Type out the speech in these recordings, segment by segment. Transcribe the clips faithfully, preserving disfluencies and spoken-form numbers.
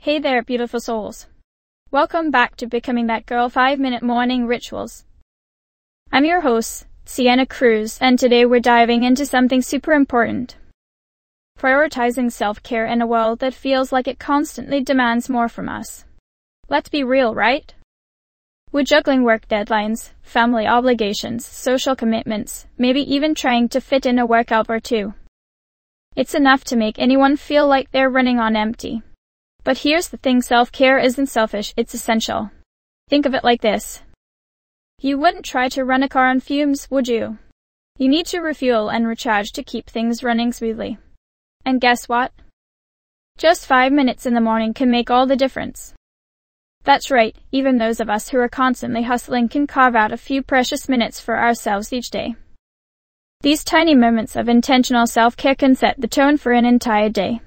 Hey there, beautiful souls. Welcome back to Becoming That Girl five minute Morning Rituals. I'm your host, Sienna Cruz, and today we're diving into something super important. Prioritizing self-care in a world that feels like it constantly demands more from us. Let's be real, right? We're juggling work deadlines, family obligations, social commitments, maybe even trying to fit in a workout or two. It's enough to make anyone feel like they're running on empty. But here's the thing, self-care isn't selfish, it's essential. Think of it like this. You wouldn't try to run a car on fumes, would you? You need to refuel and recharge to keep things running smoothly. And guess what? Just five minutes in the morning can make all the difference. That's right, even those of us who are constantly hustling can carve out a few precious minutes for ourselves each day. These tiny moments of intentional self-care can set the tone for an entire day.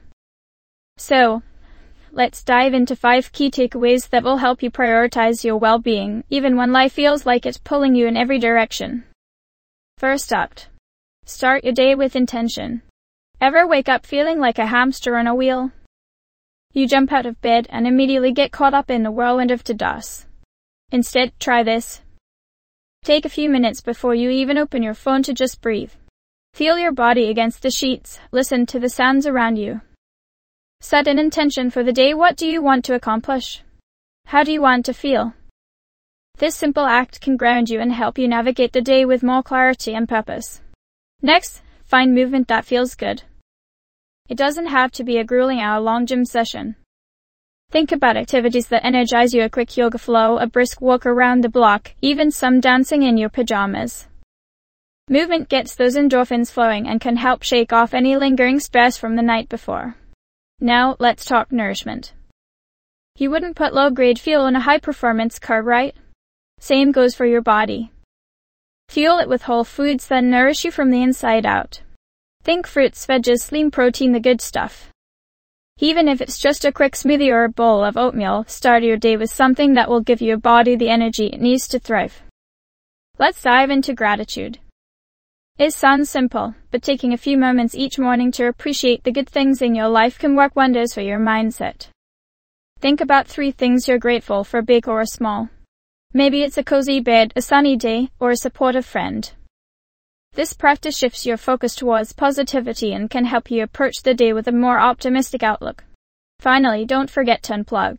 So, let's dive into five key takeaways that will help you prioritize your well-being, even when life feels like it's pulling you in every direction. First up, start your day with intention. Ever wake up feeling like a hamster on a wheel? You jump out of bed and immediately get caught up in a whirlwind of to-dos. Instead, try this. Take a few minutes before you even open your phone to just breathe. Feel your body against the sheets, listen to the sounds around you. Set an intention for the day. What do you want to accomplish? How do you want to feel? This simple act can ground you and help you navigate the day with more clarity and purpose. Next, find movement that feels good. It doesn't have to be a grueling hour-long gym session. Think about activities that energize you: a quick yoga flow, a brisk walk around the block, even some dancing in your pajamas. Movement gets those endorphins flowing and can help shake off any lingering stress from the night before. Now, let's talk nourishment. You wouldn't put low-grade fuel in a high-performance car, right? Same goes for your body. Fuel it with whole foods that nourish you from the inside out. Think fruits, veggies, lean protein, the good stuff. Even if it's just a quick smoothie or a bowl of oatmeal, start your day with something that will give your body the energy it needs to thrive. Let's dive into gratitude. It sounds simple, but taking a few moments each morning to appreciate the good things in your life can work wonders for your mindset. Think about three things you're grateful for, big or small. Maybe it's a cozy bed, a sunny day, or a supportive friend. This practice shifts your focus towards positivity and can help you approach the day with a more optimistic outlook. Finally, don't forget to unplug.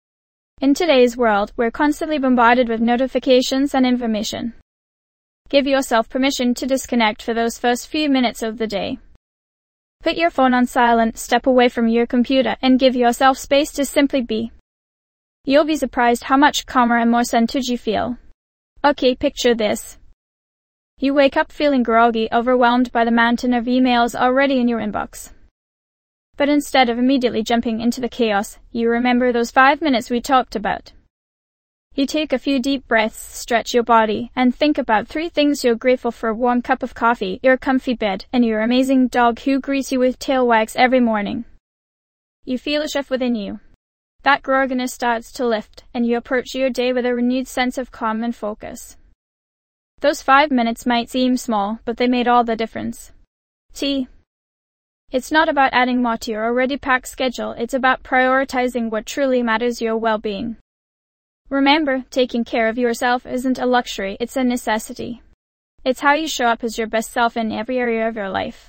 In today's world, we're constantly bombarded with notifications and information. Give yourself permission to disconnect for those first few minutes of the day. Put your phone on silent, step away from your computer, and give yourself space to simply be. You'll be surprised how much calmer and more centered you feel. Okay, picture this. You wake up feeling groggy, overwhelmed by the mountain of emails already in your inbox. But instead of immediately jumping into the chaos, you remember those five minutes we talked about. You take a few deep breaths, stretch your body, and think about three things you're grateful for: a warm cup of coffee, your comfy bed, and your amazing dog who greets you with tail wags every morning. You feel a shift within you. That grogginess starts to lift, and you approach your day with a renewed sense of calm and focus. Those five minutes might seem small, but they made all the difference. T. It's not about adding more to your already packed schedule, it's about prioritizing what truly matters: your well-being. Remember, taking care of yourself isn't a luxury, it's a necessity. It's how you show up as your best self in every area of your life.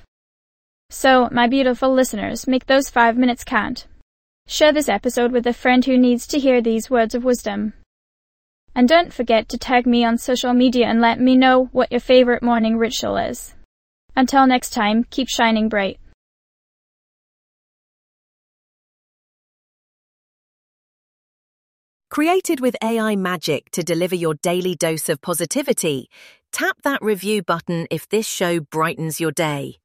So, my beautiful listeners, make those five minutes count. Share this episode with a friend who needs to hear these words of wisdom. And don't forget to tag me on social media and let me know what your favorite morning ritual is. Until next time, keep shining bright. Created with A I magic to deliver your daily dose of positivity, tap that review button if this show brightens your day.